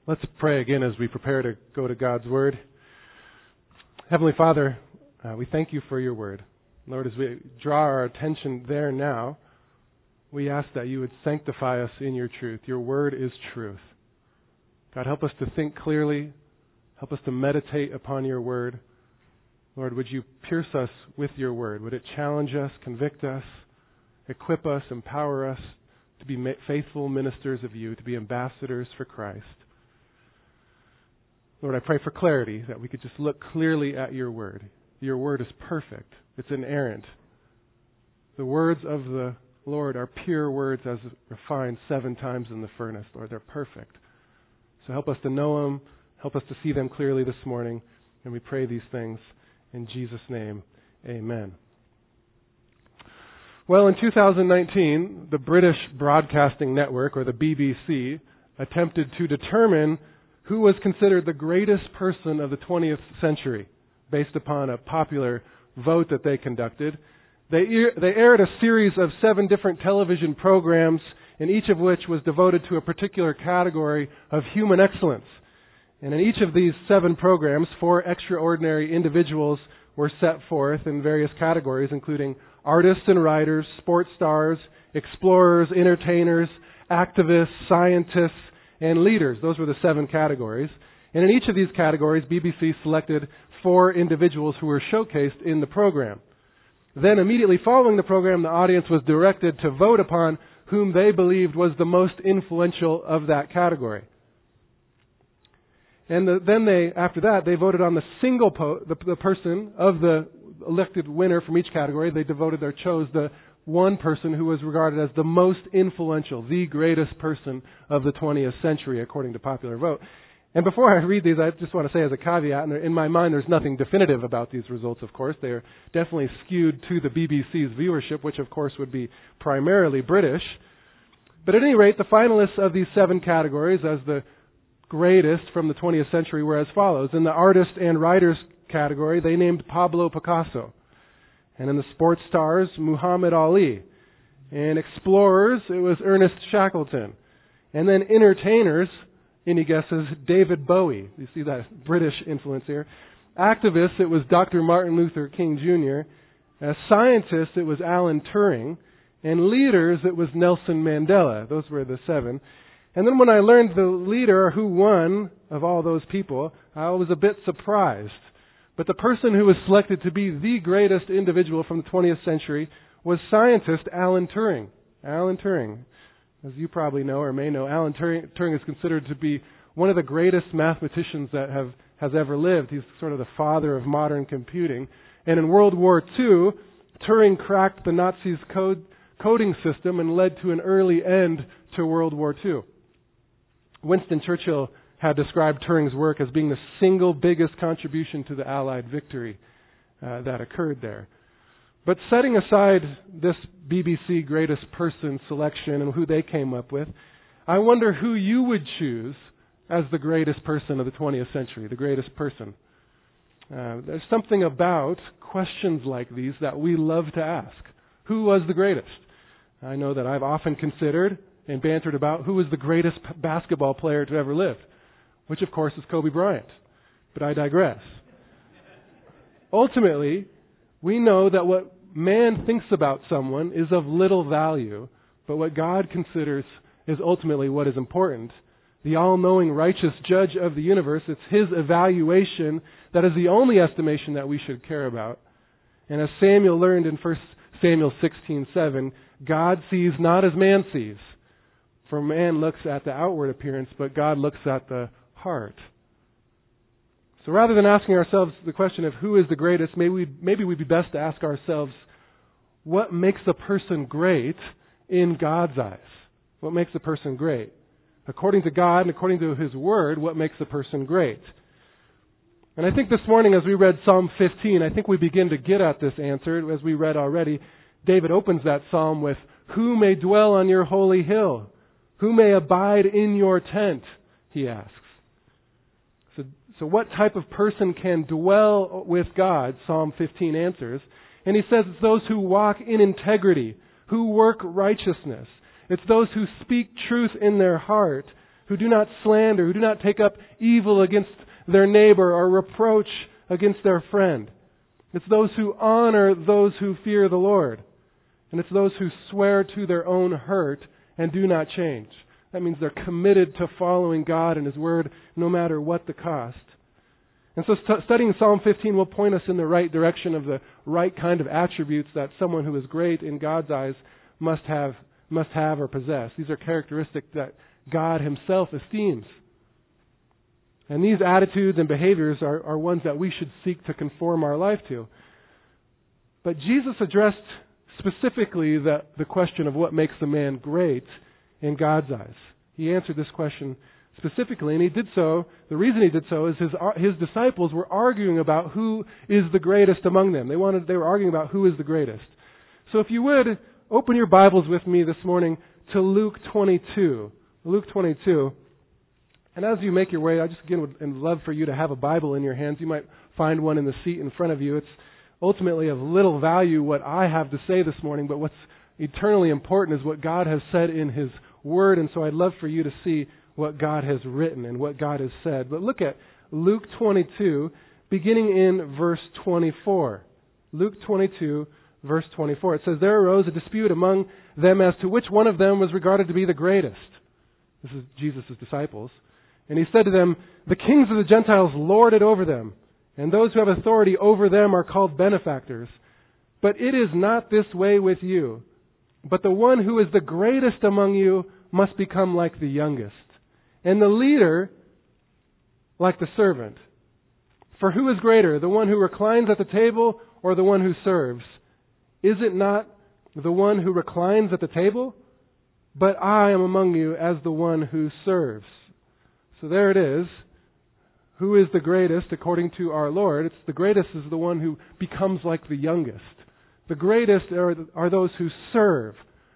Let's pray again as we prepare to go to God's Word. Heavenly Father, we thank you for your Word. Lord, as we draw our attention there now, we ask that you would sanctify us in your truth. Your Word is truth. God, help us to think clearly. Help us to meditate upon your Word. Lord, would you pierce us with your Word? Would it challenge us, convict us, equip us, empower us to be faithful ministers of you, to be ambassadors for Christ? Lord, I pray for clarity, that we could just look clearly at your Word. Your Word is perfect. It's inerrant. The words of the Lord are pure words as refined 7 times in the furnace, Lord. They're perfect. So help us to know them. Help us to see them clearly this morning. And we pray these things in Jesus' name. Amen. Well, in 2019, the British Broadcasting Network, or the BBC, attempted to determine who was considered the greatest person of the 20th century, based upon a popular vote that they conducted. They aired a series of 7 different television programs, and each of which was devoted to a particular category of human excellence. And in each of these 7 programs, 4 extraordinary individuals were set forth in various categories, including artists and writers, sports stars, explorers, entertainers, activists, scientists, and leaders. Those were the 7 categories. And in each of these categories, BBC selected 4 individuals who were showcased in the program. Then immediately following the program, the audience was directed to vote upon whom they believed was the most influential of that category. And after that, they voted on the single the person of the elected winner from each category. They chose the one person who was regarded as the most influential, the greatest person of the 20th century, according to popular vote. And before I read these, I just want to say as a caveat, and in my mind there's nothing definitive about these results, of course. They are definitely skewed to the BBC's viewership, which of course would be primarily British. But at any rate, the finalists of these 7 categories as the greatest from the 20th century were as follows. In the artist and writers category, they named Pablo Picasso. And in the sports stars, Muhammad Ali. And explorers, it was Ernest Shackleton. And then entertainers, any guesses, David Bowie. You see that British influence here. Activists, it was Dr. Martin Luther King Jr. As scientists, it was Alan Turing. And leaders, it was Nelson Mandela. Those were the 7. And then when I learned the leader who won of all those people, I was a bit surprised. But the person who was selected to be the greatest individual from the 20th century was scientist Alan Turing. Alan Turing. As you probably know or may know, Alan Turing is considered to be one of the greatest mathematicians that has ever lived. He's sort of the father of modern computing. And in World War II, Turing cracked the Nazis' coding system and led to an early end to World War II. Winston Churchill had described Turing's work as being the single biggest contribution to the Allied victory that occurred there. But setting aside this BBC greatest person selection and who they came up with, I wonder who you would choose as the greatest person of the 20th century, the greatest person. There's something about questions like these that we love to ask. Who was the greatest? I know that I've often considered and bantered about who was the greatest basketball player to ever live, which of course is Kobe Bryant. But I digress. Ultimately, we know that what man thinks about someone is of little value, but what God considers is ultimately what is important. The all-knowing, righteous judge of the universe, it's His evaluation that is the only estimation that we should care about. And as Samuel learned in 1 Samuel 16:7, God sees not as man sees. For man looks at the outward appearance, but God looks at the heart. So rather than asking ourselves the question of who is the greatest, maybe we'd be best to ask ourselves, what makes a person great in God's eyes? What makes a person great? According to God and according to His Word, what makes a person great? And I think this morning as we read Psalm 15, I think we begin to get at this answer. As we read already, David opens that psalm with, "Who may dwell on your holy hill? Who may abide in your tent?" he asks. So what type of person can dwell with God? Psalm 15 answers. And he says it's those who walk in integrity, who work righteousness. It's those who speak truth in their heart, who do not slander, who do not take up evil against their neighbor or reproach against their friend. It's those who honor those who fear the Lord. And it's those who swear to their own hurt and do not change. That means they're committed to following God and His Word no matter what the cost. And so studying Psalm 15 will point us in the right direction of the right kind of attributes that someone who is great in God's eyes must have or possess. These are characteristics that God Himself esteems. And these attitudes and behaviors are ones that we should seek to conform our life to. But Jesus addressed specifically the question of what makes a man great in God's eyes. He answered this question specifically, and He did so. The reason He did so is His disciples were arguing about who is the greatest among them. They were arguing about who is the greatest. So if you would, open your Bibles with me this morning to Luke 22. Luke 22. And as you make your way, I just again would love for you to have a Bible in your hands. You might find one in the seat in front of you. It's ultimately of little value what I have to say this morning, but what's eternally important is what God has said in His Word. And so I'd love for you to see what God has written and what God has said. But look at Luke 22, beginning in verse 24. Luke 22, verse 24. It says, "There arose a dispute among them as to which one of them was regarded to be the greatest." This is Jesus' disciples. "And He said to them, the kings of the Gentiles lord it over them, and those who have authority over them are called benefactors. But it is not this way with you. But the one who is the greatest among you must become like the youngest, and the leader like the servant. For who is greater, the one who reclines at the table or the one who serves? Is it not the one who reclines at the table? But I am among you as the one who serves." So there it is. Who is the greatest according to our Lord? It's the greatest is the one who becomes like the youngest. The greatest are those who serve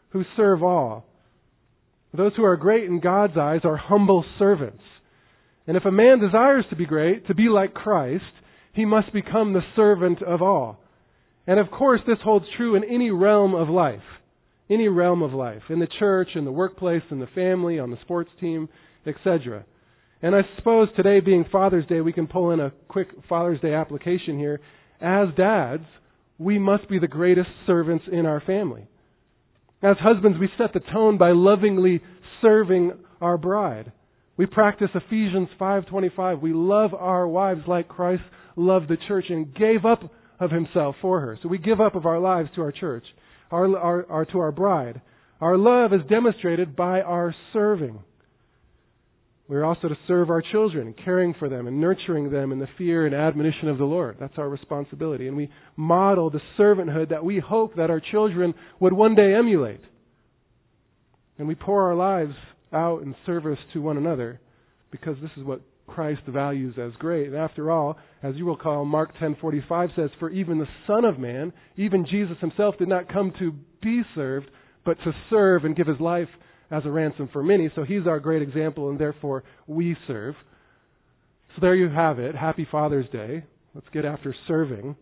all. Those who are great in God's eyes are humble servants. And if a man desires to be great, to be like Christ, he must become the servant of all. And of course, this holds true in any realm of life. Any realm of life. In the church, in the workplace, in the family, on the sports team, etc. And I suppose today being Father's Day, we can pull in a quick Father's Day application here. As dads, we must be the greatest servants in our family. As husbands, we set the tone by lovingly serving our bride. We practice Ephesians 5:25. We love our wives like Christ loved the church and gave up of Himself for her. So we give up of our lives to our church, to our bride. Our love is demonstrated by our serving. We're also to serve our children, caring for them and nurturing them in the fear and admonition of the Lord. That's our responsibility. And we model the servanthood that we hope that our children would one day emulate. And we pour our lives out in service to one another because this is what Christ values as great. And after all, as you will recall, Mark 10:45 says, "For even the Son of Man, even Jesus Himself, did not come to be served, but to serve and give His life as a ransom for many." So He's our great example, and therefore we serve. So there you have it. Happy Father's Day. Let's get after serving.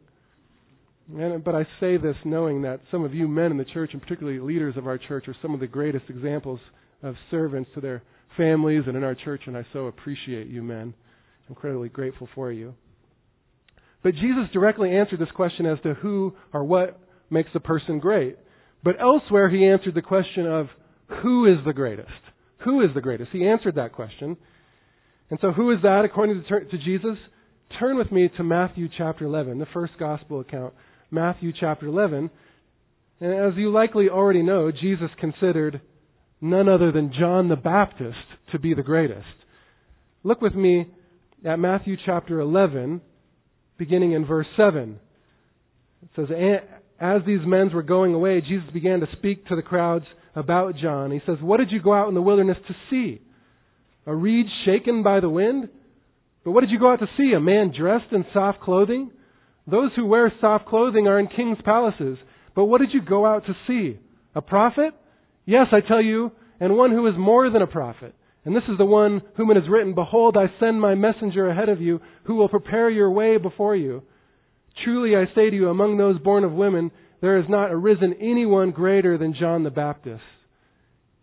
But I say this knowing that some of you men in the church, and particularly leaders of our church, are some of the greatest examples of servants to their families and in our church, and I so appreciate you men. I'm incredibly grateful for you. But Jesus directly answered this question as to who or what makes a person great. But elsewhere He answered the question of who is the greatest? Who is the greatest? He answered that question. And so who is that according to Jesus? Turn with me to Matthew chapter 11, the first gospel account. Matthew chapter 11. And as you likely already know, Jesus considered none other than John the Baptist to be the greatest. Look with me at Matthew chapter 11, beginning in verse 7. It says, "As these men were going away, Jesus began to speak to the crowds about John. He says, 'What did you go out in the wilderness to see? A reed shaken by the wind? But what did you go out to see? A man dressed in soft clothing? Those who wear soft clothing are in kings' palaces. But what did you go out to see? A prophet? Yes, I tell you, and one who is more than a prophet. And this is the one whom it is written, Behold, I send my messenger ahead of you, who will prepare your way before you. Truly I say to you, among those born of women, there has not arisen anyone greater than John the Baptist.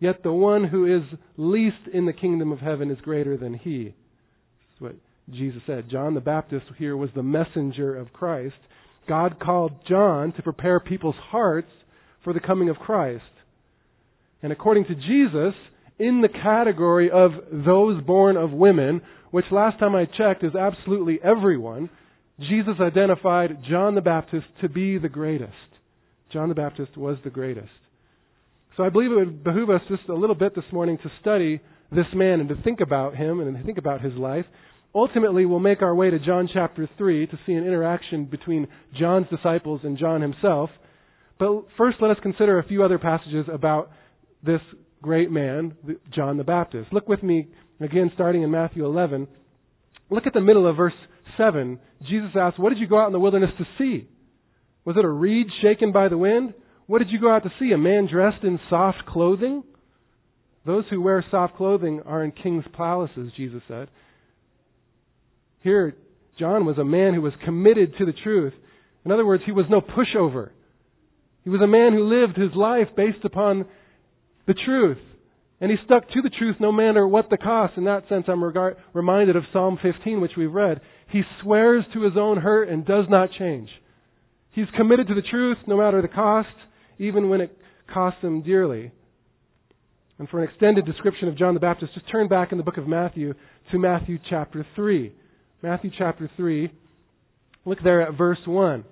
yet the one who is least in the kingdom of heaven is greater than he. That's what Jesus said. John the Baptist here was the messenger of Christ. God called John to prepare people's hearts for the coming of Christ. And according to Jesus, in the category of those born of women, which last time I checked is absolutely everyone, Jesus identified John the Baptist to be the greatest. John the Baptist was the greatest. So I believe it would behoove us just a little bit this morning to study this man and to think about him and to think about his life. Ultimately, we'll make our way to John chapter 3 to see an interaction between John's disciples and John himself. But first, let us consider a few other passages about this great man, John the Baptist. Look with me again, starting in Matthew 11. Look at the middle of verse 7. Jesus asked, "What did you go out in the wilderness to see? Was it a reed shaken by the wind? What did you go out to see? A man dressed in soft clothing? Those who wear soft clothing are in king's palaces," Jesus said. Here, John was a man who was committed to the truth. In other words, he was no pushover. He was a man who lived his life based upon the truth. And he stuck to the truth no matter what the cost. In that sense, I'm reminded of Psalm 15, which we've read. He swears to his own hurt and does not change. He's committed to the truth no matter the cost, even when it costs him dearly. And for an extended description of John the Baptist, just turn back in the book of Matthew to Matthew chapter 3. Matthew chapter 3, look there at verse 1.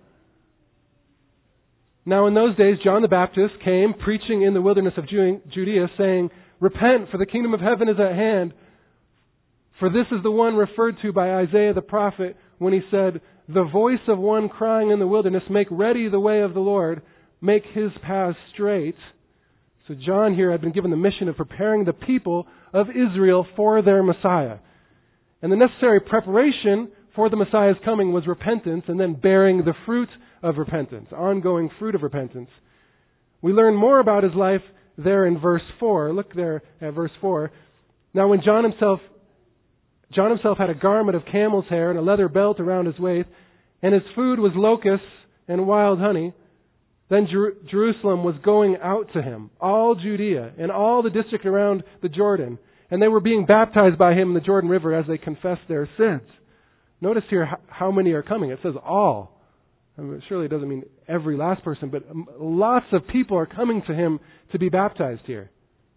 "Now in those days John the Baptist came preaching in the wilderness of Judea, saying, 'Repent, for the kingdom of heaven is at hand.' For this is the one referred to by Isaiah the prophet when he said, 'The voice of one crying in the wilderness, make ready the way of the Lord, make his paths straight.'" So John here had been given the mission of preparing the people of Israel for their Messiah. And the necessary preparation for the Messiah's coming was repentance and then bearing the fruit of repentance, ongoing fruit of repentance. We learn more about his life there in verse 4. Look there at verse 4. "Now when John himself had a garment of camel's hair and a leather belt around his waist, and his food was locusts and wild honey, then Jerusalem was going out to him, all Judea and all the district around the Jordan. And they were being baptized by him in the Jordan River as they confessed their sins." Notice here how many are coming. It says all. I mean, surely it doesn't mean every last person, but lots of people are coming to him to be baptized here.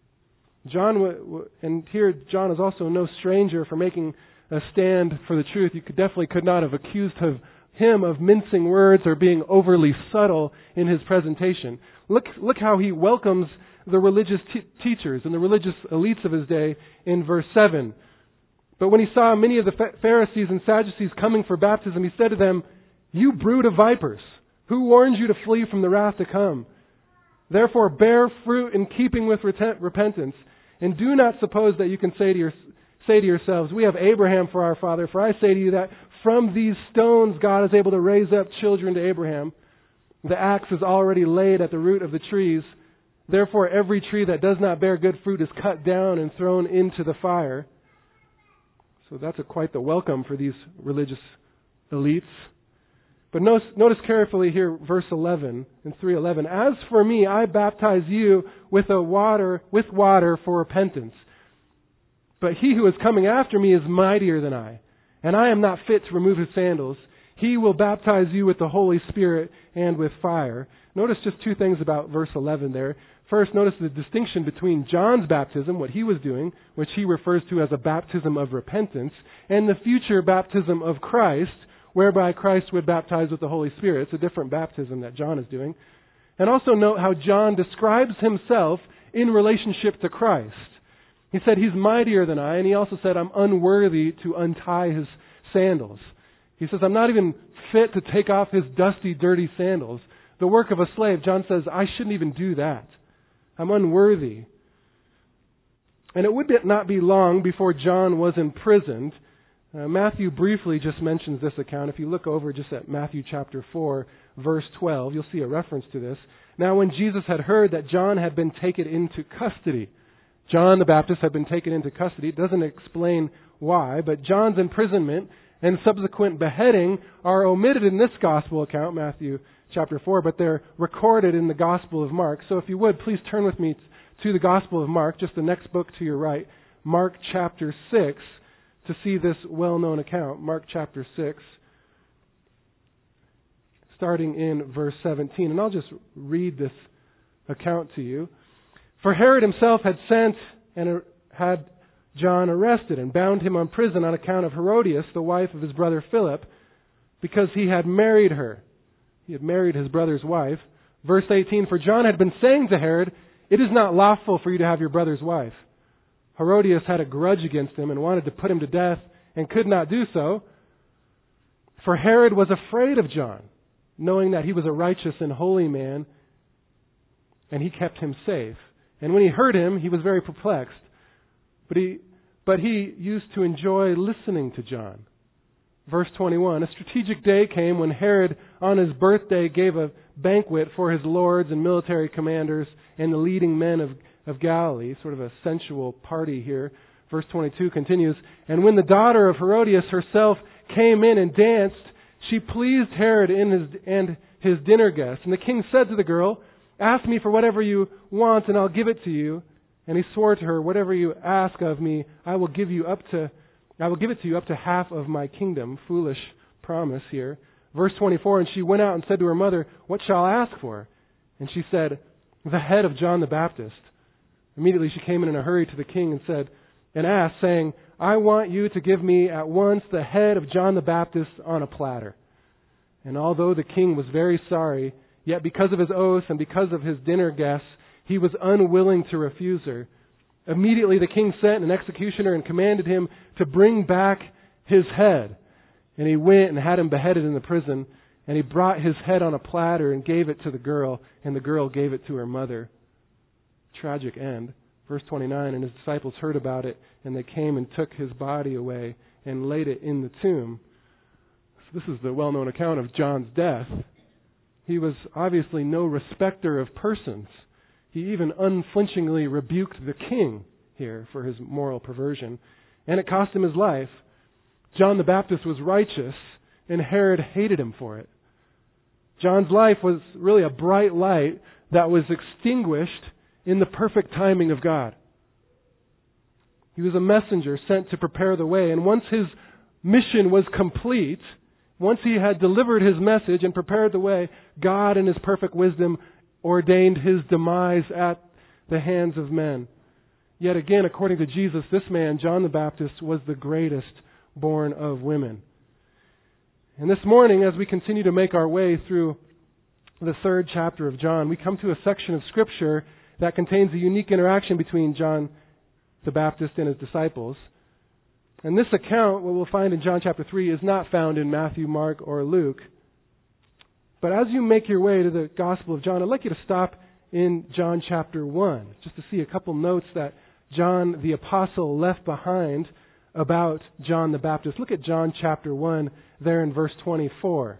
And here John is also no stranger for making a stand for the truth. You definitely could not have accused him of mincing words or being overly subtle in his presentation. Look how he welcomes the religious teachers and the religious elites of his day in verse 7. "But when he saw many of the Pharisees and Sadducees coming for baptism, he said to them, 'You brood of vipers, who warned you to flee from the wrath to come? Therefore bear fruit in keeping with repentance, and do not suppose that you can say to yourselves, we have Abraham for our father. For I say to you that from these stones God is able to raise up children to Abraham. The axe is already laid at the root of the trees. Therefore every tree that does not bear good fruit is cut down and thrown into the fire.'" So that's quite the welcome for these religious elites. But notice carefully here, verse 11, in 3:11. "As for me, I baptize you with water for repentance. But he who is coming after me is mightier than I, and I am not fit to remove his sandals. He will baptize you with the Holy Spirit and with fire." Notice just two things about verse 11 there. First, notice the distinction between John's baptism, what he was doing, which he refers to as a baptism of repentance, and the future baptism of Christ, whereby Christ would baptize with the Holy Spirit. It's a different baptism that John is doing. And also note how John describes himself in relationship to Christ. He said, "He's mightier than I," and he also said, "I'm unworthy to untie his sandals." He says, "I'm not even fit to take off his dusty, dirty sandals." The work of a slave, John says, I shouldn't even do that. I'm unworthy. And it would not be long before John was imprisoned. Matthew briefly just mentions this account. If you look over just at Matthew chapter 4, verse 12, you'll see a reference to this. "Now when Jesus had heard that John had been taken into custody," John the Baptist had been taken into custody. It doesn't explain why, but John's imprisonment and subsequent beheading are omitted in this gospel account, Matthew chapter 4, but they're recorded in the Gospel of Mark. So if you would, please turn with me to the Gospel of Mark, just the next book to your right, Mark chapter 6, to see this well-known account. Mark chapter 6, starting in verse 17. And I'll just read this account to you. For Herod himself had sent and had John arrested and bound him on prison on account of Herodias, the wife of his brother Philip, because he had married her. He had married his brother's wife. Verse 18, for John had been saying to Herod, it is not lawful for you to have your brother's wife. Herodias had a grudge against him and wanted to put him to death and could not do so. For Herod was afraid of John, knowing that he was a righteous and holy man, and he kept him safe. And when he heard him, he was very perplexed. But he used to enjoy listening to John. Verse 21, a strategic day came when Herod, on his birthday, gave a banquet for his lords and military commanders and the leading men of Galilee, sort of a sensual party here. Verse 22 continues, and when the daughter of Herodias herself came in and danced, she pleased Herod and his dinner guests. And the king said to the girl, ask me for whatever you want and I'll give it to you. And he swore to her, whatever you ask of me, I will give it to you up to half of my kingdom. Foolish promise here. Verse 24, and she went out and said to her mother, what shall I ask for? And she said, the head of John the Baptist. Immediately she came in a hurry to the king and asked, saying, I want you to give me at once the head of John the Baptist on a platter. And although the king was very sorry, yet because of his oath and because of his dinner guests, he was unwilling to refuse her. Immediately the king sent an executioner and commanded him to bring back his head. And he went and had him beheaded in the prison. And he brought his head on a platter and gave it to the girl. And the girl gave it to her mother. Tragic end. Verse 29, and his disciples heard about it. And they came and took his body away and laid it in the tomb. So this is the well-known account of John's death. He was obviously no respecter of persons. He even unflinchingly rebuked the king here for his moral perversion. And it cost him his life. John the Baptist was righteous, and Herod hated him for it. John's life was really a bright light that was extinguished in the perfect timing of God. He was a messenger sent to prepare the way. And once his mission was complete, once he had delivered his message and prepared the way, God in his perfect wisdom ordained his demise at the hands of men. Yet again, according to Jesus, this man, John the Baptist, was the greatest born of women. And this morning, as we continue to make our way through the third chapter of John, we come to a section of Scripture that contains a unique interaction between John the Baptist and his disciples. And this account, what we'll find in John chapter 3, is not found in Matthew, Mark, or Luke. But as you make your way to the Gospel of John, I'd like you to stop in John chapter 1, just to see a couple notes that John the Apostle left behind about John the Baptist. Look at John chapter 1 there in verse 24.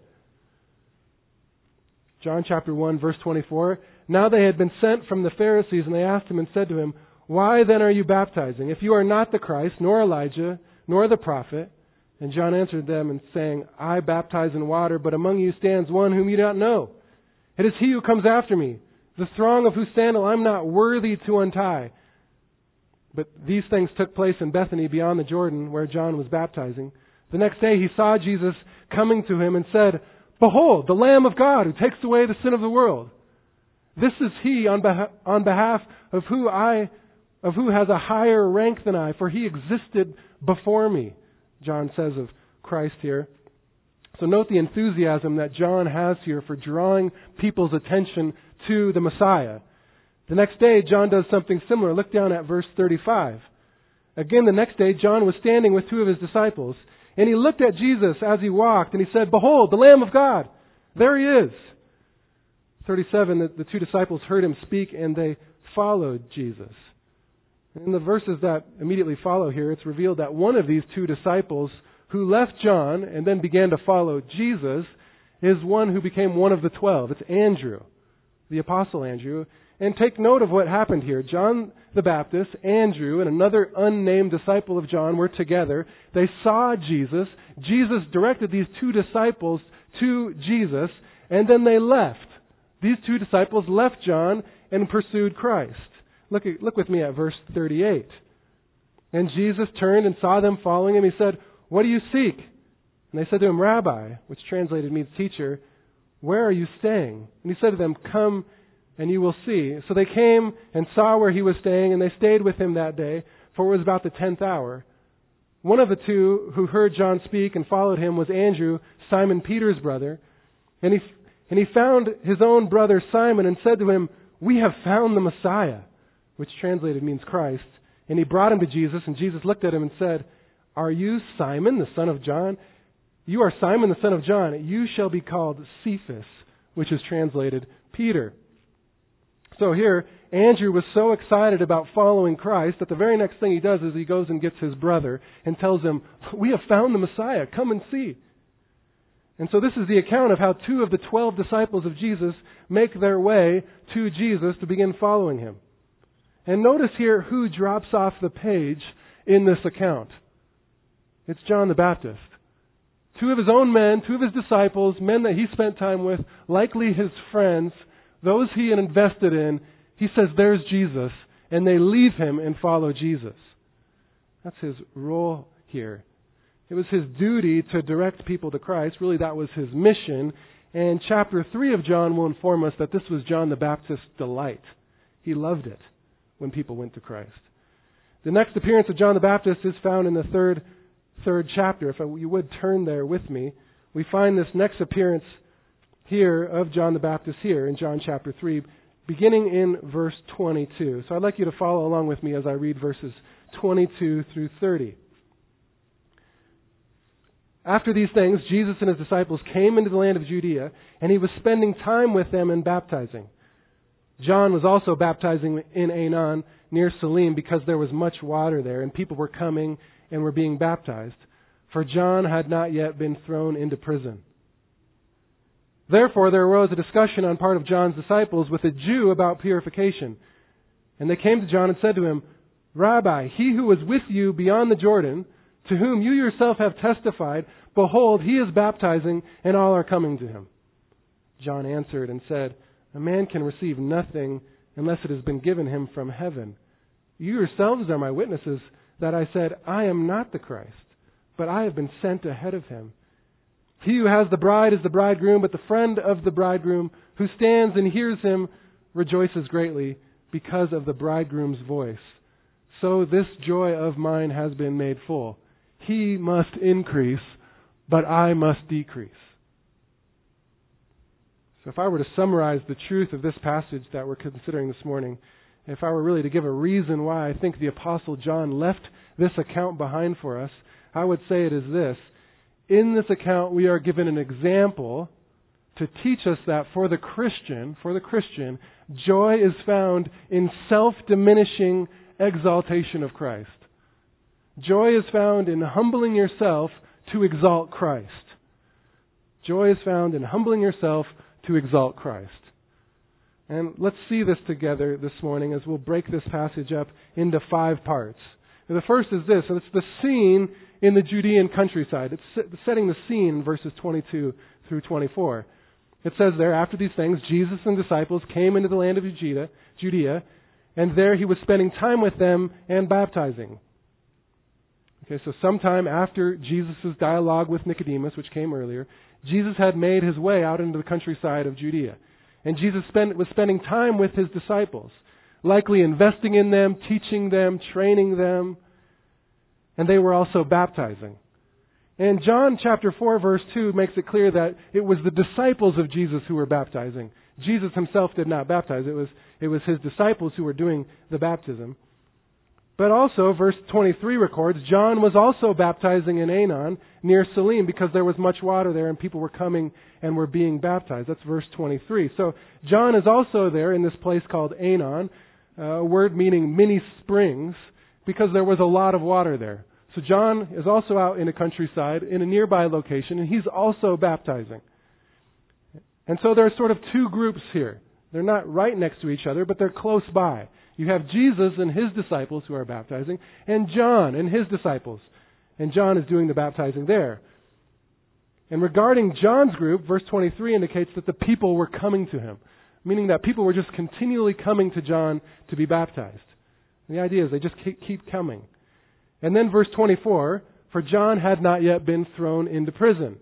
John chapter 1, verse 24. Now they had been sent from the Pharisees, and they asked him and said to him, why then are you baptizing, if you are not the Christ, nor Elijah, nor the prophet? And John answered them and saying, I baptize in water, but among you stands one whom you do not know. It is he who comes after me, the thong of whose sandal I'm not worthy to untie. But these things took place in Bethany beyond the Jordan, where John was baptizing. The next day he saw Jesus coming to him and said, behold, the Lamb of God who takes away the sin of the world. This is he on behalf of who has a higher rank than I, for he existed before me. John says of Christ here. So note the enthusiasm that John has here for drawing people's attention to the Messiah. The next day, John does something similar. Look down at verse 35. Again, the next day, John was standing with two of his disciples, and he looked at Jesus as he walked, and he said, behold, the Lamb of God. There he is. 37, the two disciples heard him speak, and they followed Jesus. In the verses that immediately follow here, it's revealed that one of these two disciples who left John and then began to follow Jesus is one who became one of the 12. It's Andrew, the Apostle Andrew. And take note of what happened here. John the Baptist, Andrew, and another unnamed disciple of John were together. They saw Jesus. Jesus directed these two disciples to Jesus, and then they left. These two disciples left John and pursued Christ. Look with me at verse 38. And Jesus turned and saw them following him. He said, "What do you seek?" And they said to him, "Rabbi," which translated means teacher, "where are you staying?" And he said to them, "Come and you will see." So they came and saw where he was staying, and they stayed with him that day, for it was about the 10th hour. One of the two who heard John speak and followed him was Andrew, Simon Peter's brother. And he found his own brother Simon and said to him, "We have found the Messiah," which translated means Christ. And he brought him to Jesus, and Jesus looked at him and said, "Are you Simon, the son of John? You are Simon, the son of John. You shall be called Cephas," which is translated Peter. So here, Andrew was so excited about following Christ that the very next thing he does is he goes and gets his brother and tells him, "We have found the Messiah. Come and see." And so this is the account of how 2 of the 12 disciples of Jesus make their way to Jesus to begin following him. And notice here who drops off the page in this account. It's John the Baptist. 2 of his own men, 2 of his disciples, men that he spent time with, likely his friends, those he had invested in. He says, "There's Jesus," and they leave him and follow Jesus. That's his role here. It was his duty to direct people to Christ. Really, that was his mission. And chapter 3 of John will inform us that this was John the Baptist's delight. He loved it when people went to Christ. The next appearance of John the Baptist is found in the third chapter. If you would turn there with me, we find this next appearance here of John the Baptist here in John chapter 3, beginning in verse 22. So I'd like you to follow along with me as I read verses 22 through 30. After these things, Jesus and his disciples came into the land of Judea, and he was spending time with them and baptizing. John was also baptizing in Aenon near Salim because there was much water there, and people were coming and were being baptized, for John had not yet been thrown into prison. Therefore there arose a discussion on part of John's disciples with a Jew about purification. And they came to John and said to him, "Rabbi, he who was with you beyond the Jordan, to whom you yourself have testified, behold, he is baptizing, and all are coming to him." John answered and said, "A man can receive nothing unless it has been given him from heaven. You yourselves are my witnesses that I said, I am not the Christ, but I have been sent ahead of him. He who has the bride is the bridegroom, but the friend of the bridegroom who stands and hears him rejoices greatly because of the bridegroom's voice. So this joy of mine has been made full. He must increase, but I must decrease." So if I were to summarize the truth of this passage that we're considering this morning, if I were really to give a reason why I think the Apostle John left this account behind for us, I would say it is this. In this account, we are given an example to teach us that for the Christian, joy is found in self-diminishing exaltation of Christ. Joy is found in humbling yourself to exalt Christ. Joy is found in humbling yourself to exalt Christ. And let's see this together this morning as we'll break this passage up into 5 parts. And the first is this, and it's the scene in the Judean countryside. It's setting the scene in verses 22 through 24. It says there, after these things, Jesus and disciples came into the land of Judea, and there he was spending time with them and baptizing. Okay, so sometime after Jesus' dialogue with Nicodemus, which came earlier, Jesus had made his way out into the countryside of Judea. And Jesus was spending time with his disciples, likely investing in them, teaching them, training them, and they were also baptizing. And John chapter 4 verse 2 makes it clear that it was the disciples of Jesus who were baptizing. Jesus himself did not baptize. It was his disciples who were doing the baptism. But also, verse 23 records, John was also baptizing in Aenon near Salim because there was much water there and people were coming and were being baptized. That's verse 23. So John is also there in this place called Aenon, a word meaning many springs, because there was a lot of water there. So John is also out in a countryside in a nearby location, and he's also baptizing. And so there are sort of 2 groups here. They're not right next to each other, but they're close by. You have Jesus and his disciples who are baptizing, and John and his disciples. And John is doing the baptizing there. And regarding John's group, verse 23 indicates that the people were coming to him. meaning that people were just continually coming to John to be baptized. And the idea is they just keep coming. And then verse 24, for John had not yet been thrown into prison.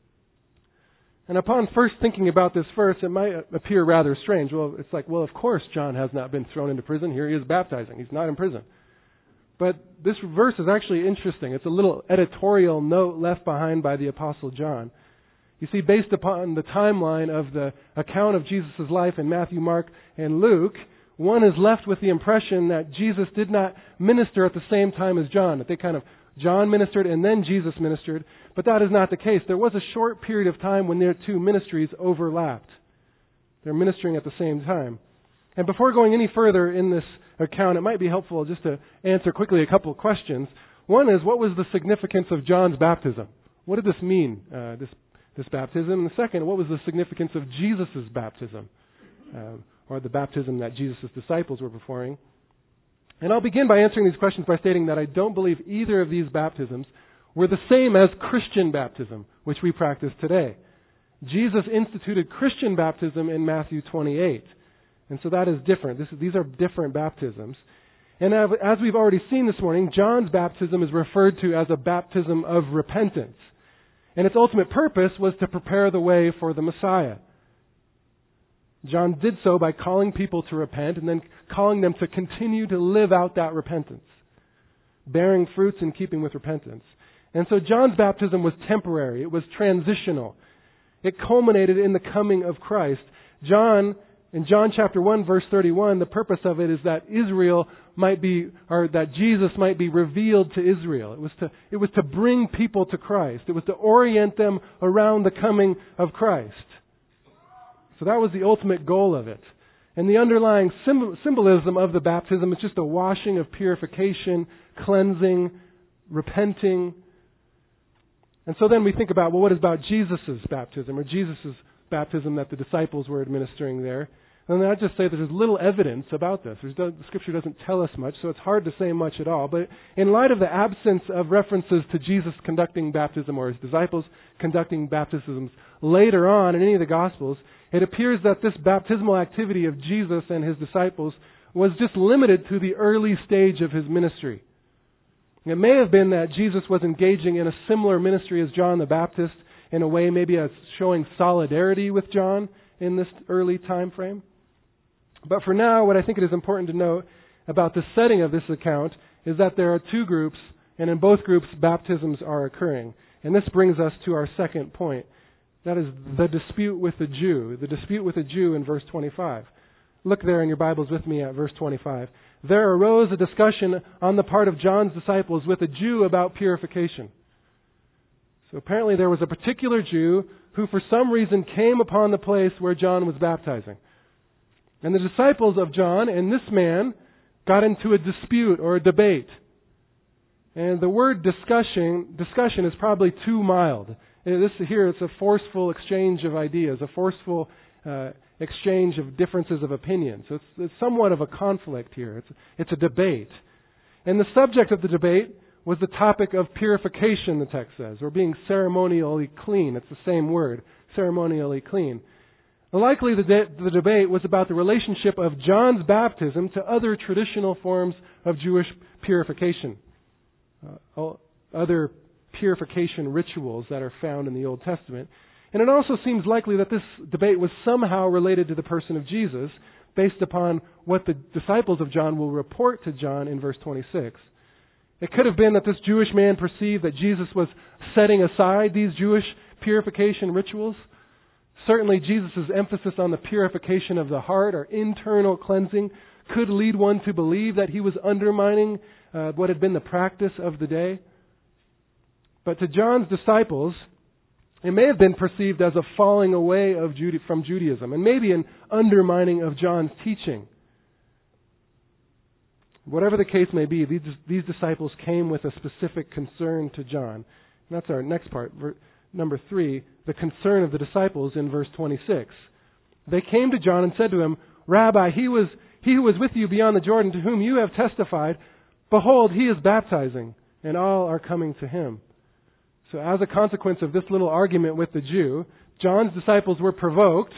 And upon first thinking about this verse, it might appear rather strange. Well, it's like, well, of course John has not been thrown into prison. Here he is baptizing. He's not in prison. But this verse is actually interesting. It's a little editorial note left behind by the Apostle John. You see, based upon the timeline of the account of Jesus' life in Matthew, Mark, and Luke, one is left with the impression that Jesus did not minister at the same time as John. That John ministered and then Jesus ministered. But that is not the case. There was a short period of time when their two ministries overlapped. They're ministering at the same time. And before going any further in this account, it might be helpful just to answer quickly a couple of questions. One is, what was the significance of John's baptism? What did this mean, this baptism? And the second, what was the significance of Jesus' baptism, or the baptism that Jesus' disciples were performing? And I'll begin by answering these questions by stating that I don't believe either of these baptisms were the same as Christian baptism, which we practice today. Jesus instituted Christian baptism in Matthew 28. And so that is different. These are different baptisms. And as we've already seen this morning, John's baptism is referred to as a baptism of repentance. And its ultimate purpose was to prepare the way for the Messiah. John did so by calling people to repent and then calling them to continue to live out that repentance, bearing fruits in keeping with repentance. And so John's baptism was temporary. It was transitional. It culminated in the coming of Christ. In John chapter 1, verse 31, the purpose of it is that that Jesus might be revealed to Israel. It was to bring people to Christ. It was to orient them around the coming of Christ. So that was the ultimate goal of it. And the underlying symbolism of the baptism is just a washing of purification, cleansing, repenting. And so then we think about, well, what is about Jesus' baptism, or Jesus' baptism that the disciples were administering there? And I'd just say that there's little evidence about this. The Scripture doesn't tell us much, so it's hard to say much at all. But in light of the absence of references to Jesus conducting baptism or his disciples conducting baptisms later on in any of the Gospels, it appears that this baptismal activity of Jesus and his disciples was just limited to the early stage of his ministry. It may have been that Jesus was engaging in a similar ministry as John the Baptist, in a way maybe as showing solidarity with John in this early time frame. But for now, what I think it is important to note about the setting of this account is that there are two groups, and in both groups baptisms are occurring. And this brings us to our second point. That is the dispute with the Jew. The dispute with the Jew in verse 25. Look there in your Bibles with me at verse 25. There arose a discussion on the part of John's disciples with a Jew about purification. So apparently there was a particular Jew who for some reason came upon the place where John was baptizing. And the disciples of John and this man got into a dispute or a debate. And the word discussion is probably too mild. Here it's a forceful exchange of ideas, a forceful exchange of differences of opinion. So it's somewhat of a conflict here. It's a debate. And the subject of the debate was the topic of purification, the text says, or being ceremonially clean. It's the same word, ceremonially clean. Likely the debate was about the relationship of John's baptism to other traditional forms of Jewish purification, other purification rituals that are found in the Old Testament. And it also seems likely that this debate was somehow related to the person of Jesus, based upon what the disciples of John will report to John in verse 26. It could have been that this Jewish man perceived that Jesus was setting aside these Jewish purification rituals. Certainly Jesus' emphasis on the purification of the heart, or internal cleansing, could lead one to believe that he was undermining what had been the practice of the day. But to John's disciples, it may have been perceived as a falling away from Judaism, and maybe an undermining of John's teaching. Whatever the case may be, these disciples came with a specific concern to John. And that's our next part. Number 3, the concern of the disciples in verse 26. They came to John and said to him, Rabbi, he who was with you beyond the Jordan, to whom you have testified, behold, he is baptizing, and all are coming to him. So as a consequence of this little argument with the Jew, John's disciples were provoked,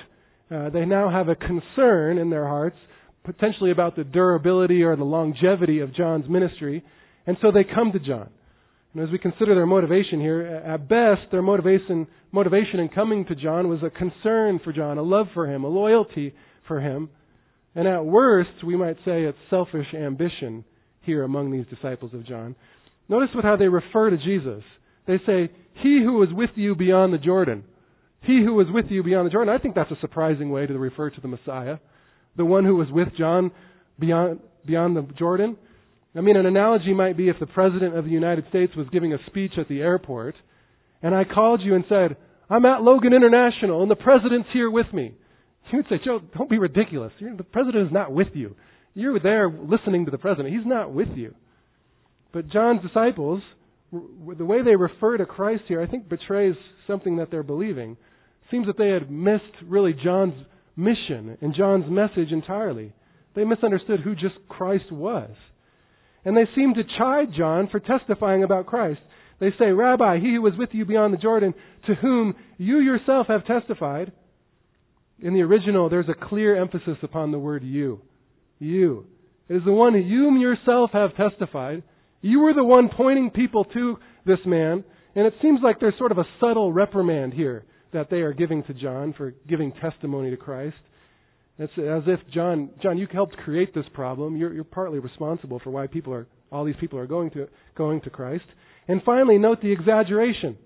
They now have a concern in their hearts, potentially about the durability or the longevity of John's ministry, and so they come to John. And as we consider their motivation here, at best, their motivation in coming to John was a concern for John, a love for him, a loyalty for him. And at worst, we might say it's selfish ambition here among these disciples of John. Notice how they refer to Jesus. They say, "He who was with you beyond the Jordan." He who was with you beyond the Jordan. I think that's a surprising way to refer to the Messiah. The one who was with John beyond the Jordan. I mean, an analogy might be if the President of the United States was giving a speech at the airport, and I called you and said, "I'm at Logan International, and the President's here with me." You would say, "Joe, don't be ridiculous. The President is not with you. You're there listening to the President. He's not with you." But John's disciples, the way they refer to Christ here, I think betrays something that they're believing. It seems that they had missed really John's mission and John's message entirely. They misunderstood who just Christ was. And they seem to chide John for testifying about Christ. They say, "Rabbi, he who was with you beyond the Jordan, to whom you yourself have testified." In the original, there's a clear emphasis upon the word you. You. It is the one whom yourself have testified. You were the one pointing people to this man. And it seems like there's sort of a subtle reprimand here that they are giving to John for giving testimony to Christ. It's as if, John, you helped create this problem. You're partly responsible for why all these people are going to Christ. And finally, note the exaggeration.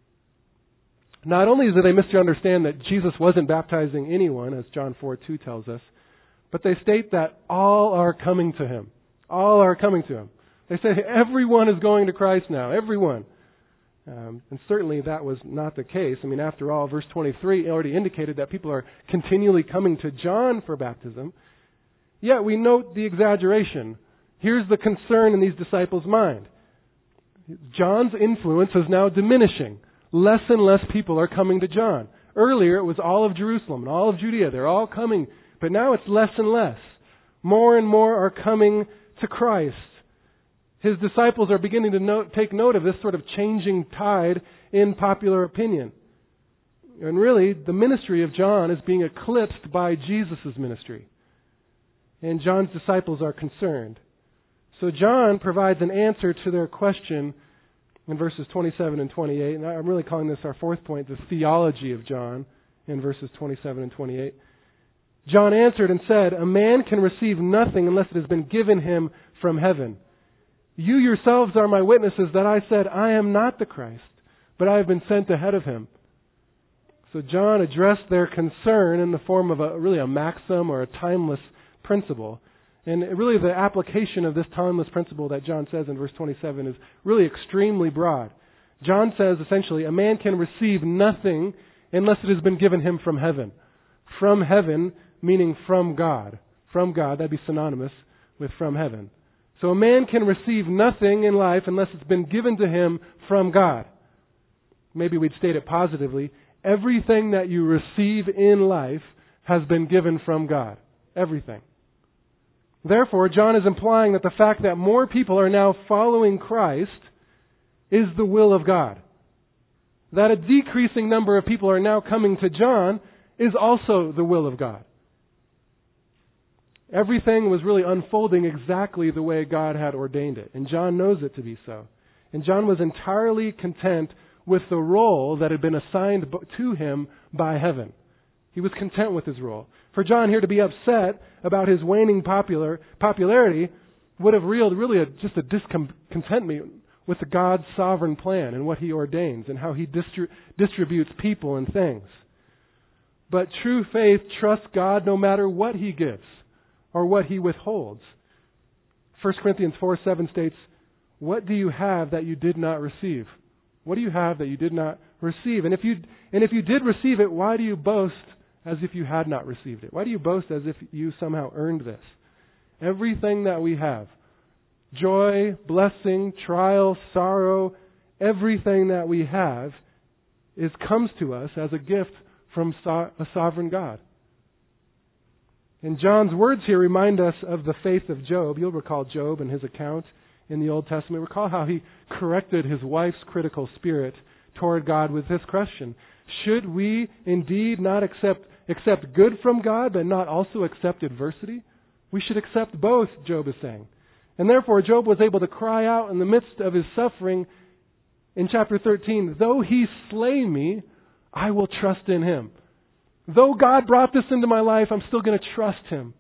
Not only do they misunderstand that Jesus wasn't baptizing anyone, as John 4:2 tells us, but they state that all are coming to him. All are coming to him. They say everyone is going to Christ now. Everyone. And certainly that was not the case. I mean, after all, verse 23 already indicated that people are continually coming to John for baptism. Yet we note the exaggeration. Here's the concern in these disciples' mind. John's influence is now diminishing. Less and less people are coming to John. Earlier it was all of Jerusalem and all of Judea. They're all coming. But now it's less and less. More and more are coming to Christ. His disciples are beginning to take note of this sort of changing tide in popular opinion. And really, the ministry of John is being eclipsed by Jesus' ministry. And John's disciples are concerned. So John provides an answer to their question in verses 27 and 28. And I'm really calling this our fourth point, the theology of John, in verses 27 and 28. John answered and said, "A man can receive nothing unless it has been given him from heaven. You yourselves are my witnesses that I said, I am not the Christ, but I have been sent ahead of him." So John addressed their concern in the form of a maxim or a timeless principle. And really the application of this timeless principle that John says in verse 27 is really extremely broad. John says essentially, a man can receive nothing unless it has been given him from heaven. From heaven, meaning from God. From God, that'd be synonymous with from heaven. So a man can receive nothing in life unless it's been given to him from God. Maybe we'd state it positively. Everything that you receive in life has been given from God. Everything. Therefore, John is implying that the fact that more people are now following Christ is the will of God. That a decreasing number of people are now coming to John is also the will of God. Everything was really unfolding exactly the way God had ordained it. And John knows it to be so. And John was entirely content with the role that had been assigned to him by heaven. He was content with his role. For John here to be upset about his waning popularity would have revealed really just a discontentment with God's sovereign plan and what He ordains and how He distributes people and things. But true faith trusts God no matter what He gives or what He withholds. 1 Corinthians 4:7 states, "What do you have that you did not receive?" What do you have that you did not receive? And if you did receive it, why do you boast as if you had not received it? Why do you boast as if you somehow earned this? Everything that we have, joy, blessing, trial, sorrow, everything that we have comes to us as a gift from a sovereign God. And John's words here remind us of the faith of Job. You'll recall Job and his account in the Old Testament. Recall how he corrected his wife's critical spirit toward God with this question: should we indeed not accept accept good from God but not also accept adversity? We should accept both, Job is saying. And therefore, Job was able to cry out in the midst of his suffering in chapter 13, though he slay me, I will trust in him. Though God brought this into my life, I'm still going to trust him.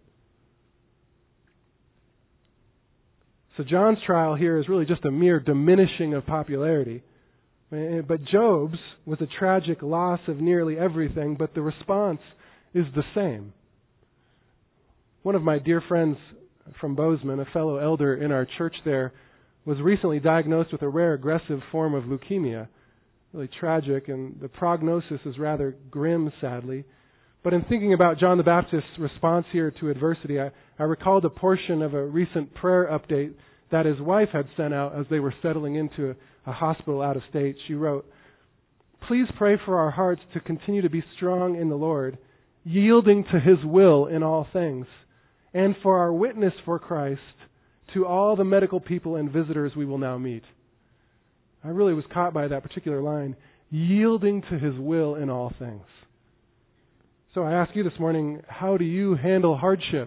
So John's trial here is really just a mere diminishing of popularity. But Job's was a tragic loss of nearly everything, but the response is the same. One of my dear friends from Bozeman, a fellow elder in our church there, was recently diagnosed with a rare aggressive form of leukemia. Really tragic, and the prognosis is rather grim, sadly. But in thinking about John the Baptist's response here to adversity, I recalled a portion of a recent prayer update that his wife had sent out as they were settling into a hospital out of state. She wrote, "Please pray for our hearts to continue to be strong in the Lord, yielding to His will in all things, and for our witness for Christ to all the medical people and visitors we will now meet." I really was caught by that particular line, yielding to His will in all things. So I ask you this morning, how do you handle hardship?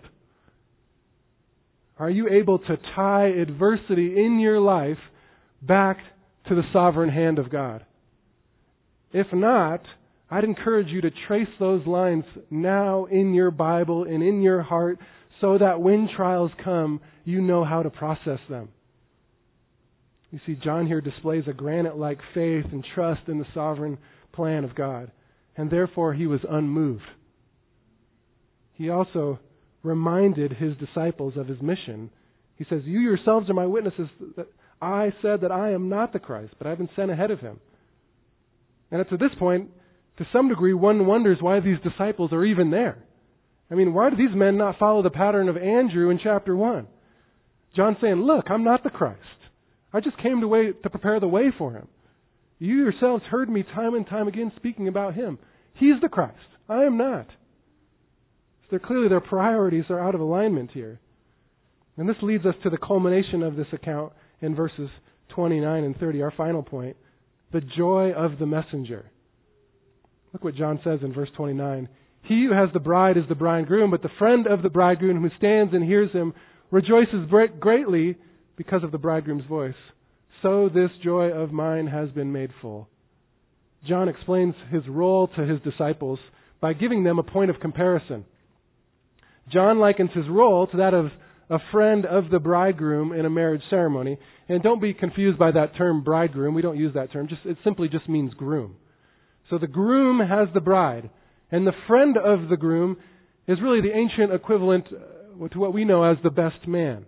Are you able to tie adversity in your life back to the sovereign hand of God? If not, I'd encourage you to trace those lines now in your Bible and in your heart so that when trials come, you know how to process them. You see, John here displays a granite-like faith and trust in the sovereign plan of God, and therefore he was unmoved. He also reminded his disciples of his mission. He says, "You yourselves are my witnesses that I said that I am not the Christ, but I've been sent ahead of him." And it's at this point, to some degree, one wonders why these disciples are even there. I mean, why do these men not follow the pattern of Andrew in chapter 1? John's saying, look, I'm not the Christ. I just came to prepare the way for him. You yourselves heard me time and time again speaking about him. He's the Christ. I am not. So clearly their priorities are out of alignment here. And this leads us to the culmination of this account in verses 29 and 30, our final point, the joy of the messenger. Look what John says in verse 29. "He who has the bride is the bridegroom, but the friend of the bridegroom who stands and hears him rejoices greatly because of the bridegroom's voice. So this joy of mine has been made full." John explains his role to his disciples by giving them a point of comparison. John likens his role to that of a friend of the bridegroom in a marriage ceremony. And don't be confused by that term bridegroom. We don't use that term. It simply just means groom. So the groom has the bride. And the friend of the groom is really the ancient equivalent to what we know as the best man.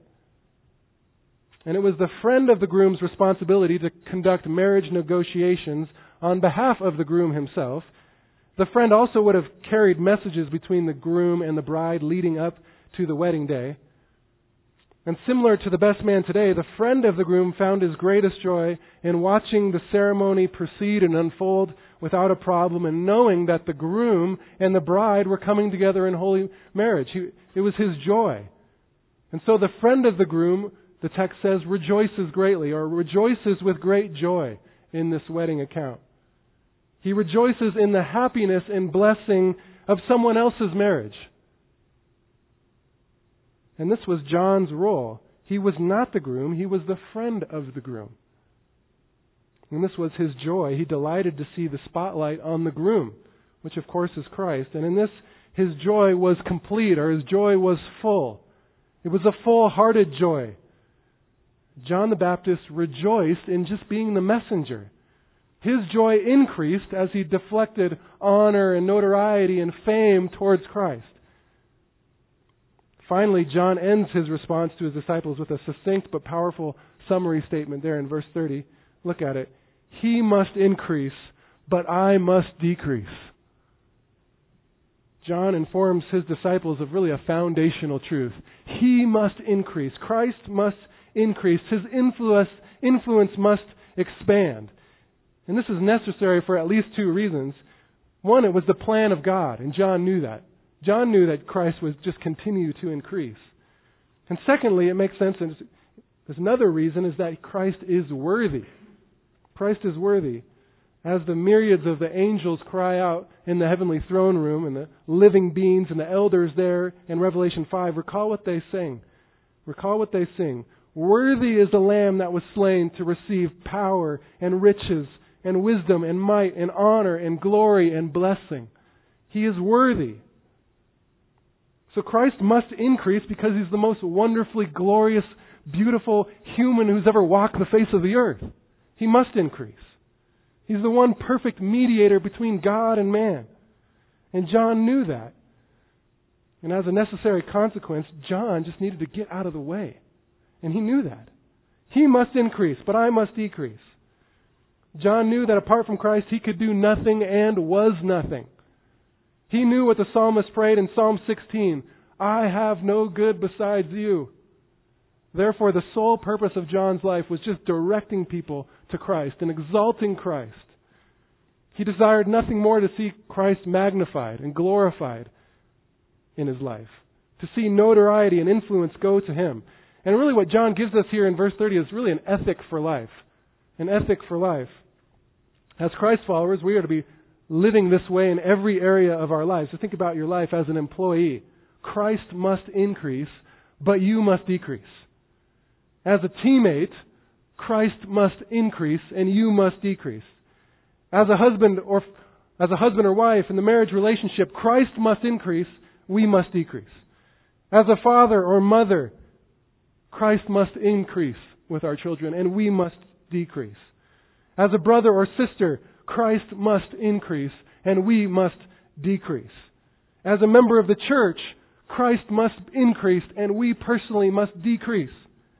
And it was the friend of the groom's responsibility to conduct marriage negotiations on behalf of the groom himself. The friend also would have carried messages between the groom and the bride leading up to the wedding day. And similar to the best man today, the friend of the groom found his greatest joy in watching the ceremony proceed and unfold without a problem and knowing that the groom and the bride were coming together in holy marriage. It was his joy. And so the friend of the groom, the text says, rejoices greatly, or rejoices with great joy in this wedding account. He rejoices in the happiness and blessing of someone else's marriage. And this was John's role. He was not the groom, he was the friend of the groom. And this was his joy. He delighted to see the spotlight on the groom, which of course is Christ. And in this, his joy was complete, or his joy was full. It was a full-hearted joy. John the Baptist rejoiced in just being the messenger. His joy increased as he deflected honor and notoriety and fame towards Christ. Finally, John ends his response to his disciples with a succinct but powerful summary statement there in verse 30. Look at it. "He must increase, but I must decrease." John informs his disciples of really a foundational truth. He must increase. Christ must increase. His influence must expand. And this is necessary for at least two reasons. One, it was the plan of God, and John knew that. John knew that Christ would just continue to increase. And secondly, it makes sense, and there's another reason, is that Christ is worthy. Christ is worthy. As the myriads of the angels cry out in the heavenly throne room, and the living beings and the elders there in Revelation 5, recall what they sing. Recall what they sing. Worthy is the Lamb that was slain to receive power and riches and wisdom and might and honor and glory and blessing. He is worthy. So Christ must increase because He's the most wonderfully glorious, beautiful human who's ever walked the face of the earth. He must increase. He's the one perfect mediator between God and man. And John knew that. And as a necessary consequence, John just needed to get out of the way. And he knew that. He must increase, but I must decrease. John knew that apart from Christ, he could do nothing and was nothing. He knew what the psalmist prayed in Psalm 16, I have no good besides you. Therefore, the sole purpose of John's life was just directing people to Christ and exalting Christ. He desired nothing more to see Christ magnified and glorified in his life, to see notoriety and influence go to Him. And really what John gives us here in verse 30 is really an ethic for life. An ethic for life. As Christ followers, we are to be living this way in every area of our lives. So think about your life as an employee. Christ must increase, but you must decrease. As a teammate, Christ must increase and you must decrease. As a husband or wife in the marriage relationship, Christ must increase, we must decrease. As a father or mother, Christ must increase with our children and we must decrease. As a brother or sister, Christ must increase and we must decrease. As a member of the church, Christ must increase and we personally must decrease.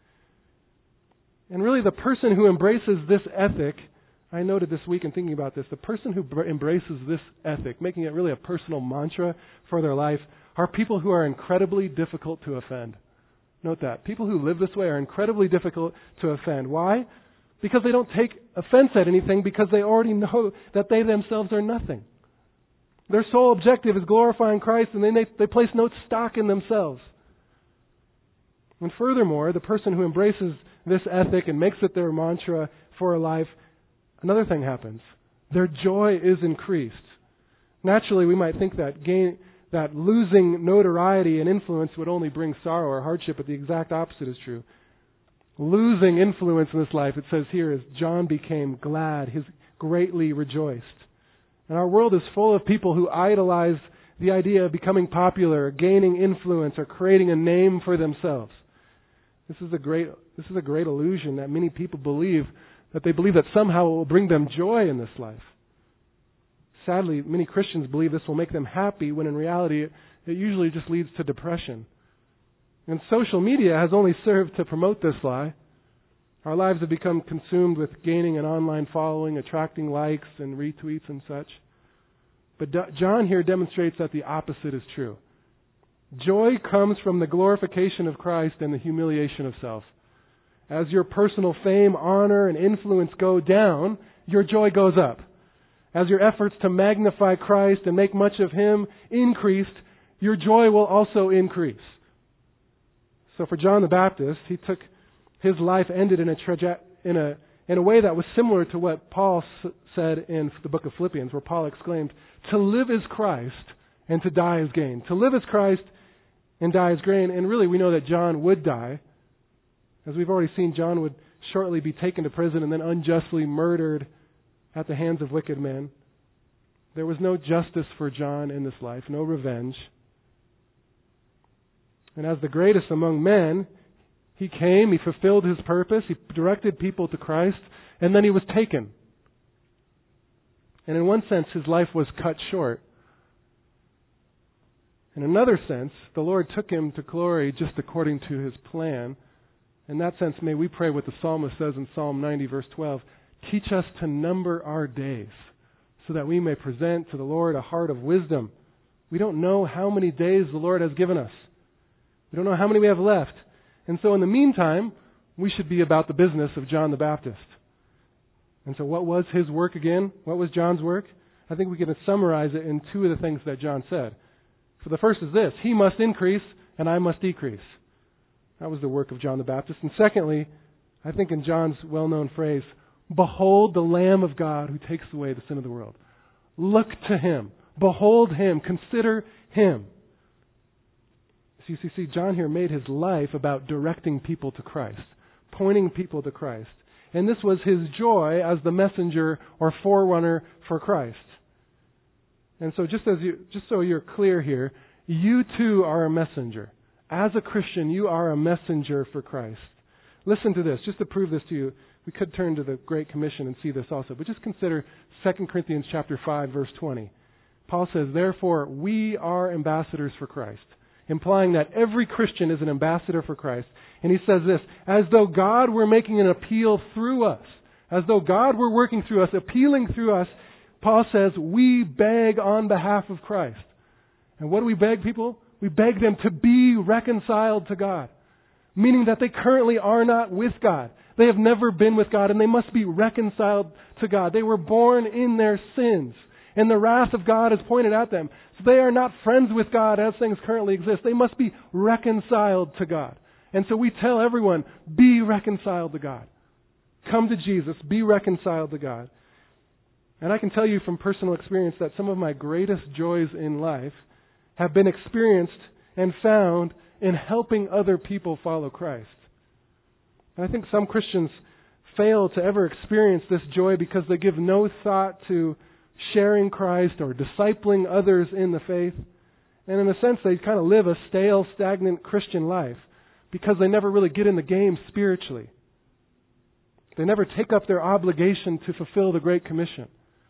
And really the person who embraces this ethic, I noted this week in thinking about this, the person who embraces this ethic, making it really a personal mantra for their life, are people who are incredibly difficult to offend. Note that. People who live this way are incredibly difficult to offend. Why? Because they don't take offense at anything because they already know that they themselves are nothing. Their sole objective is glorifying Christ and they place no stock in themselves. And furthermore, the person who embraces this ethic and makes it their mantra for a life, another thing happens. Their joy is increased. Naturally, we might think that losing notoriety and influence would only bring sorrow or hardship, but the exact opposite is true. Losing influence in this life, it says here, is John became glad, he greatly rejoiced. And our world is full of people who idolize the idea of becoming popular, gaining influence, or creating a name for themselves. This is a great illusion that many people believe, that they believe that somehow it will bring them joy in this life. Sadly, many Christians believe this will make them happy, when in reality it usually just leads to depression. And social media has only served to promote this lie. Our lives have become consumed with gaining an online following, attracting likes and retweets and such. But John here demonstrates that the opposite is true. Joy comes from the glorification of Christ and the humiliation of self. As your personal fame, honor, and influence go down, your joy goes up. As your efforts to magnify Christ and make much of Him increased, your joy will also increase. So for John the Baptist, his life ended in a way that was similar to what Paul said in the book of Philippians, where Paul exclaimed, "To live is Christ, and to die is gain." To live is Christ, and die is gain. And really, we know that John would die. As we've already seen, John would shortly be taken to prison and then unjustly murdered at the hands of wicked men. There was no justice for John in this life, no revenge. And as the greatest among men, he came, he fulfilled his purpose, he directed people to Christ, and then he was taken. And in one sense, his life was cut short. In another sense, the Lord took him to glory just according to His plan. In that sense, may we pray what the psalmist says in Psalm 90, verse 12, "Teach us to number our days, so that we may present to the Lord a heart of wisdom." We don't know how many days the Lord has given us. We don't know how many we have left. And so in the meantime, we should be about the business of John the Baptist. And so what was his work again? What was John's work? I think we can summarize it in two of the things that John said. For the first is this: he must increase and I must decrease. That was the work of John the Baptist. And secondly, I think in John's well-known phrase, Behold the Lamb of God who takes away the sin of the world. Look to Him. Behold Him. Consider Him. See, John here made his life about directing people to Christ, pointing people to Christ. And this was his joy as the messenger or forerunner for Christ. And so just so you're clear here, you too are a messenger. As a Christian, you are a messenger for Christ. Listen to this, just to prove this to you. We could turn to the Great Commission and see this also, but just consider 2 Corinthians chapter 5, verse 20. Paul says, therefore, we are ambassadors for Christ, implying that every Christian is an ambassador for Christ. And he says this, as though God were making an appeal through us, as though God were working through us, appealing through us, Paul says, we beg on behalf of Christ. And what do we beg people? We beg them to be reconciled to God, meaning that they currently are not with God. They have never been with God, and they must be reconciled to God. They were born in their sins, and the wrath of God is pointed at them. So they are not friends with God as things currently exist. They must be reconciled to God. And so we tell everyone, be reconciled to God. Come to Jesus, be reconciled to God. And I can tell you from personal experience that some of my greatest joys in life have been experienced and found in helping other people follow Christ. And I think some Christians fail to ever experience this joy because they give no thought to sharing Christ or discipling others in the faith. And in a sense, they kind of live a stale, stagnant Christian life because they never really get in the game spiritually. They never take up their obligation to fulfill the Great Commission.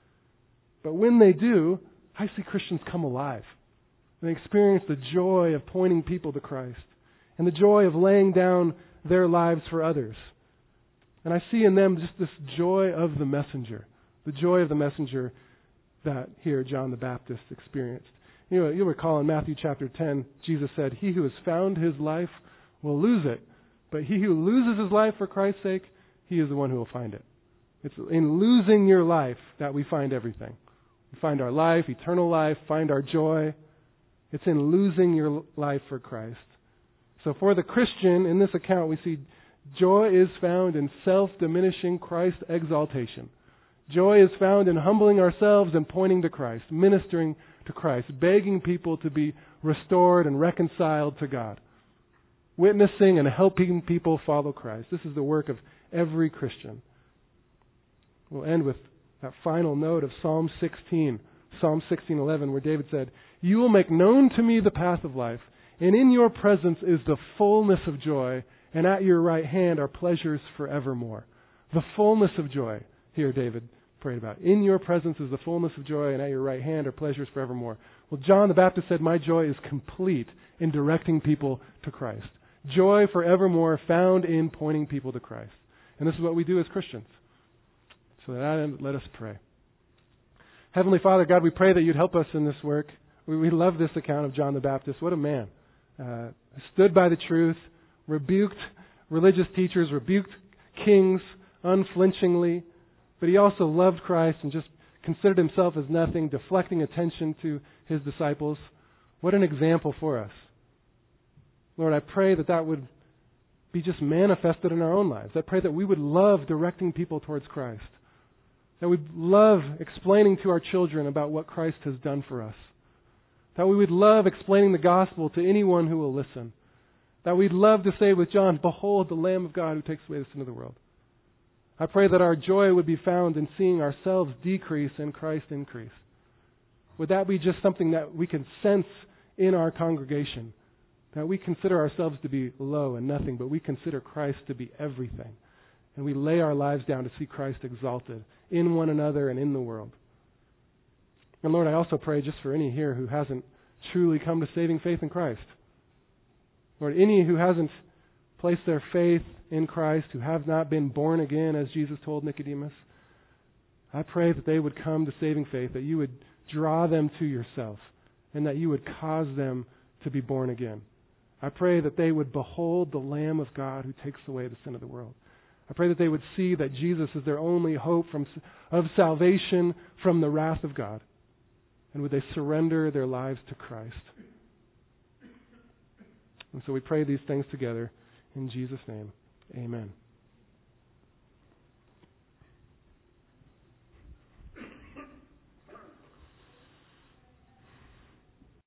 But when they do, I see Christians come alive. They experience the joy of pointing people to Christ and the joy of laying down their lives for others. And I see in them just this joy of the messenger, the joy of the messenger that here John the Baptist experienced. You'll recall in Matthew chapter 10, Jesus said, he who has found his life will lose it, but he who loses his life for Christ's sake, he is the one who will find it. It's in losing your life that we find everything. We find our life, eternal life, find our joy. It's in losing your life for Christ. So for the Christian, in this account, we see joy is found in self-diminishing Christ exaltation. Joy is found in humbling ourselves and pointing to Christ, ministering to Christ, begging people to be restored and reconciled to God, witnessing and helping people follow Christ. This is the work of every Christian. We'll end with that final note of Psalm 16:11, where David said, you will make known to me the path of life, and in your presence is the fullness of joy, and at your right hand are pleasures forevermore. The fullness of joy, here David prayed about. In your presence is the fullness of joy, and at your right hand are pleasures forevermore. Well, John the Baptist said, my joy is complete in directing people to Christ. Joy forevermore found in pointing people to Christ. And this is what we do as Christians. So to that end, let us pray. Heavenly Father, God, we pray that you'd help us in this work. We love this account of John the Baptist. What a man. Stood by the truth, rebuked religious teachers, rebuked kings unflinchingly, but he also loved Christ and just considered himself as nothing, deflecting attention to his disciples. What an example for us. Lord, I pray that that would be just manifested in our own lives. I pray that we would love directing people towards Christ. That we'd love explaining to our children about what Christ has done for us. That we would love explaining the gospel to anyone who will listen. That we'd love to say with John, behold the Lamb of God who takes away the sin of the world. I pray that our joy would be found in seeing ourselves decrease and Christ increase. Would that be just something that we can sense in our congregation? That we consider ourselves to be low and nothing, but we consider Christ to be everything. And we lay our lives down to see Christ exalted in one another and in the world. And Lord, I also pray just for any here who hasn't truly come to saving faith in Christ. Lord, any who hasn't placed their faith in Christ, who have not been born again, as Jesus told Nicodemus, I pray that they would come to saving faith, that you would draw them to yourself, and that you would cause them to be born again. I pray that they would behold the Lamb of God who takes away the sin of the world. I pray that they would see that Jesus is their only hope of salvation from the wrath of God. And would they surrender their lives to Christ? And so we pray these things together in Jesus' name. Amen.